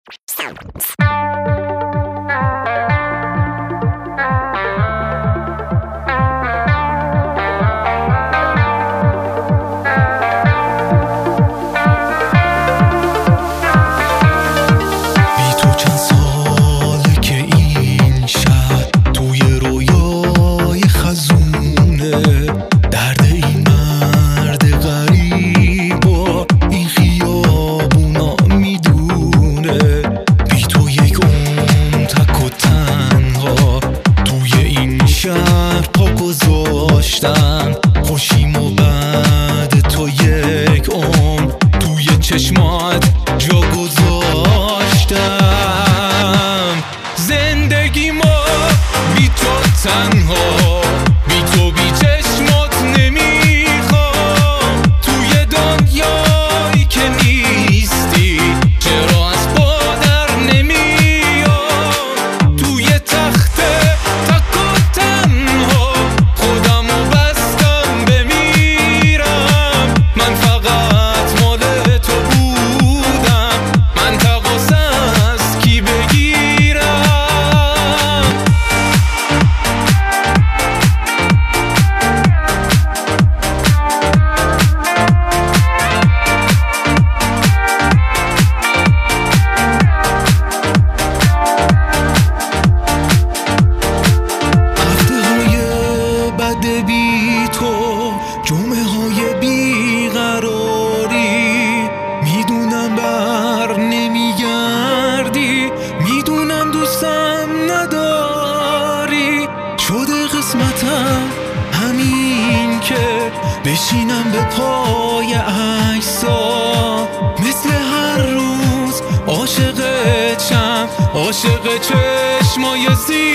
خوشیم و بعد تو یک عمر توی چشمات جا گذاشتم. زندگیمو بی تو تنها، بی تو بی چشمات نمیخوام. توی دنیایی که نیستی چرا از پادر نمیام. توی تخت تک و تنها خودمو بستم بمیرم. من فقط مال تو بودم، من تقاص از کی بگیرم. بی تو جمعه های بیقراری، میدونم بر نمیگردی، میدونم دوستم نداری. شده قسمتم همین که بشینم به پای عکسا، مثل هر روز عاشق چشمای